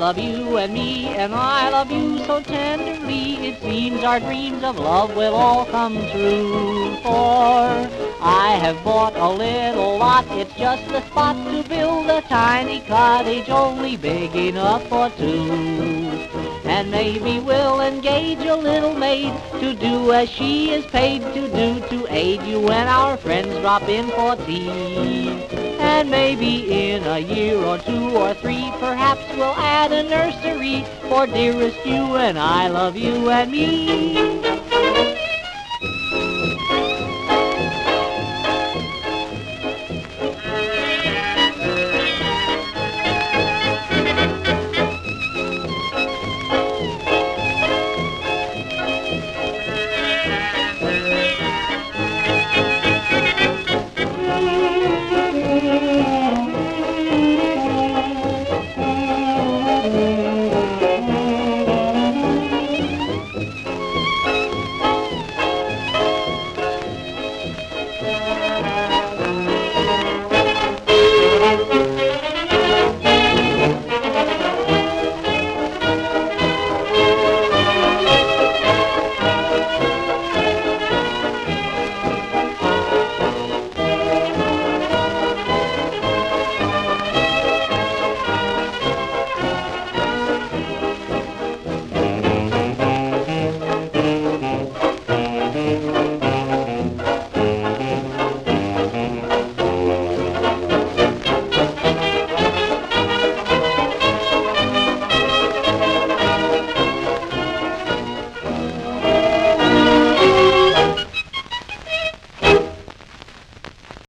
love you and me, and I love you so tenderly. It seems our dreams of love will all come true. For I have bought a little lot, it's just the spot to build a tiny cottage, only big enough for two. And maybe we'll engage a little maid to do as she is paid to do, to aid you when our friends drop in for tea. And maybe in a year or 2 or 3, perhaps we'll add a nursery, for dearest, you and I love you and me.